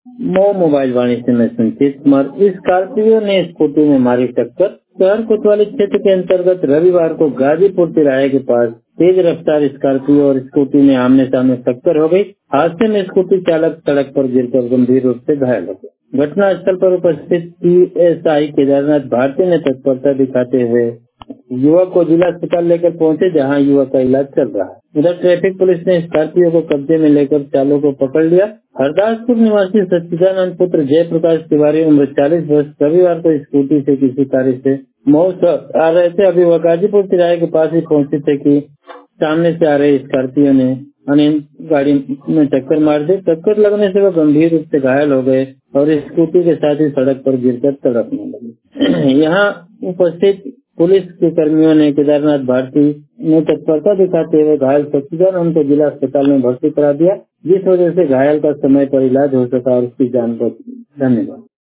Mau mobile वाणिज्य में संचित स्कॉर्पियो ने स्कूटी में मारी टक्कर। शहर कोतवाली क्षेत्र के अंतर्गत रविवार को गाजीपुर तिराहे के पास तेज रफ्तार स्कॉर्पियो और स्कूटी में आमने सामने टक्कर हो गई। हादसे में स्कूटी चालक सड़क पर गिरकर गंभीर रूप से घायल हो गया। घटना स्थल पर उपस्थित पीएसआई केदारनाथ भारती ने तत्परता दिखाते हुए युवक को जिला अस्पताल लेकर पहुंचे, जहां युवक का इलाज चल रहा है। उधर ट्रैफिक पुलिस ने स्कॉर्पियो को कब्जे में लेकर चालक को पकड़ लिया। हरदासपुर निवासी सच्चिदानंद पुत्र जयप्रकाश तिवारी उम्र 40 वर्ष रविवार को स्कूटी से किसी कार्य से मऊ आ रहे थे। अभी वह गाजीपुर तिराहे के पास ही पहुंचे थे कि सामने से आ रही स्कॉर्पियो ने अनियंत्रित गाड़ी में टक्कर मार दी। टक्कर लगने से वह गंभीर रूप से घायल हो गए और स्कूटी के साथ ही सड़क पर गिरकर तड़पने लगे। यहाँ उपस्थित पुलिस के कर्मियों ने केदारनाथ भारती ने तत्परता दिखाते हुए घायल सच्चिदानंद को जिला अस्पताल में भर्ती करा दिया, जिस वजह से घायल का समय पर इलाज हो सका और उसकी जान बच गई। धन्यवाद।